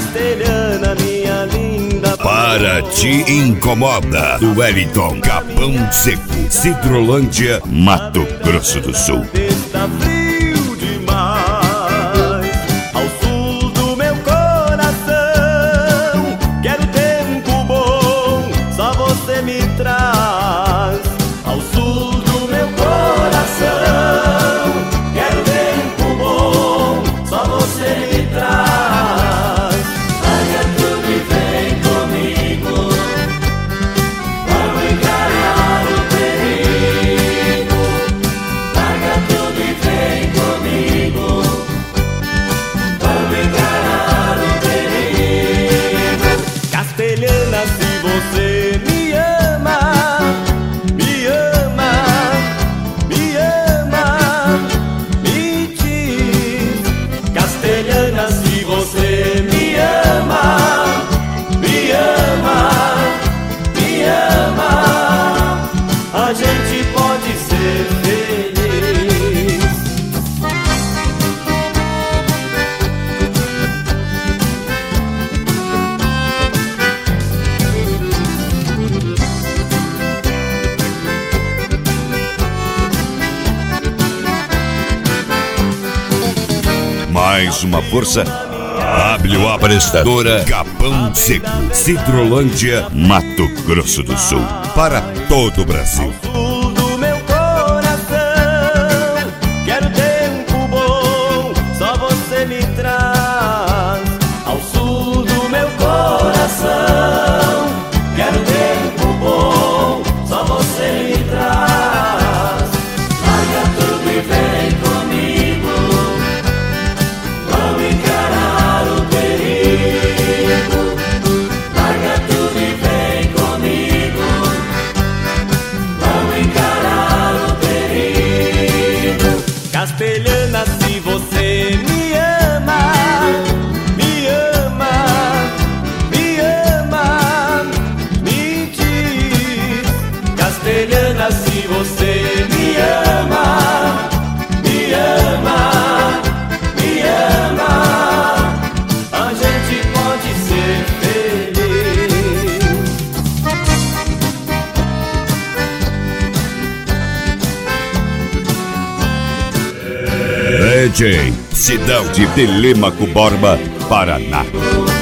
Castelhana, minha linda. Para Te Incomoda, do Wellington Capão Seco, Cidrolândia, Mato Grosso do Sul. Está frio demais ao sul do meu coração. Quero tempo bom, só você me traz. Ao sul do meu coração, quero tempo bom, só você me traz. Larga tudo e vem comigo, vamos encarar o perigo. Larga tudo e vem comigo, vamos encarar o perigo. Castelhana, se você me ama, me ama, me ama, me diz. Castelhana, se você me ama, me ama, me ama, a gente pode ser feliz. Mais uma força. W Apresentadora Capão Seco, Cidrolândia, Mato Grosso do Sul. Para todo o Brasil. Sul do meu coração, quero tempo bom, só você me traz. Ao sul do meu coração, quero tempo bom, só você me traz. Larga tudo e vem comigo, vamos encarar o perigo. Larga tudo e vem comigo, vamos encarar o perigo. Castelhana, se você me ama, me ama, me ama, me diz. Castelhana, se você me ama, me ama, me ama, a gente pode ser feliz. DJ, Cidade de Telêmaco Borba, Paraná.